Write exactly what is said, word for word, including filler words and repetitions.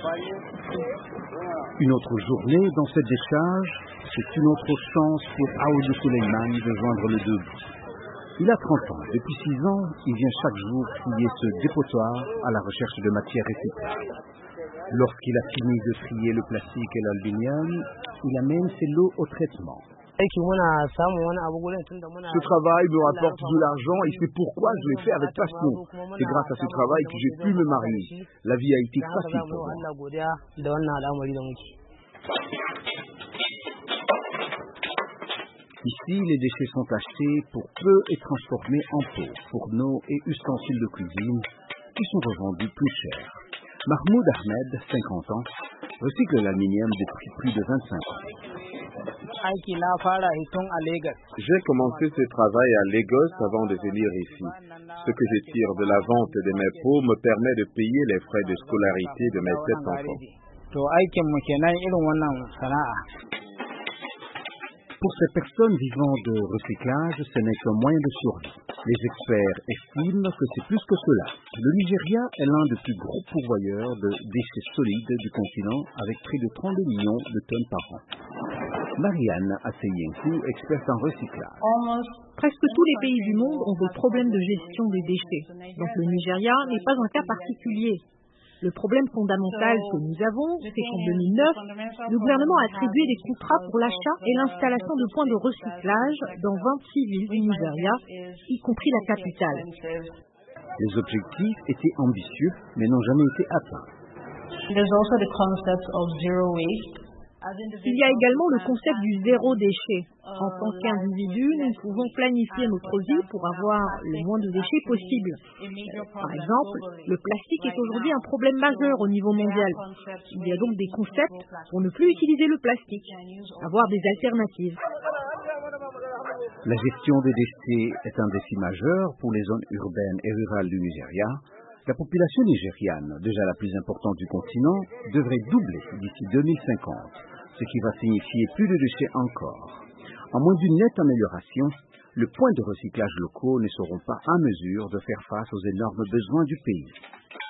Une autre journée dans cette décharge, c'est une autre chance pour Aoudou Suleiman de joindre le debout. Il a trente ans. Depuis six ans, il vient chaque jour fouiller ce dépotoir à la recherche de matières recyclables. Lorsqu'il a fini de trier le plastique et l'aluminium, il amène ses lots au traitement. Ce travail me rapporte de l'argent et c'est pourquoi je l'ai fait avec passion. C'est grâce à ce travail que j'ai pu me marier. La vie a été facile pour moi. Ici, les déchets sont achetés pour peu et transformés en pots, fourneaux et ustensiles de cuisine qui sont revendus plus cher. Mahmoud Ahmed, cinquante ans, recycle l'aluminium depuis plus de vingt-cinq ans. J'ai commencé ce travail à Lagos avant de venir ici. Ce que je tire de la vente de mes pots me permet de payer les frais de scolarité de mes sept enfants. Pour ces personnes vivant de recyclage, ce n'est qu'un moyen de survie. Les experts estiment que c'est plus que cela. Le Nigeria est l'un des plus gros pourvoyeurs de déchets solides du continent, avec près de trente-deux millions de tonnes par an. Marianne Asseyenkou, experte en recyclage. Presque tous les pays du monde ont des problèmes de gestion des déchets. Donc le Nigeria n'est pas un cas particulier. Le problème fondamental que nous avons, c'est qu'en deux mille neuf, le gouvernement a attribué des contrats pour l'achat et l'installation de points de recyclage dans vingt-six villes du Nigeria, y compris la capitale. Les objectifs étaient ambitieux, mais n'ont jamais été atteints. Il y a également le concept du zéro déchet. En tant qu'individu, nous pouvons planifier notre vie pour avoir le moins de déchets possible. Par exemple, le plastique est aujourd'hui un problème majeur au niveau mondial. Il y a donc des concepts pour ne plus utiliser le plastique, avoir des alternatives. La gestion des déchets est un défi majeur pour les zones urbaines et rurales du Nigeria. La population nigériane, déjà la plus importante du continent, devrait doubler d'ici deux mille cinquante, ce qui va signifier plus de déchets encore. En moins d'une nette amélioration, les points de recyclage locaux ne seront pas en mesure de faire face aux énormes besoins du pays.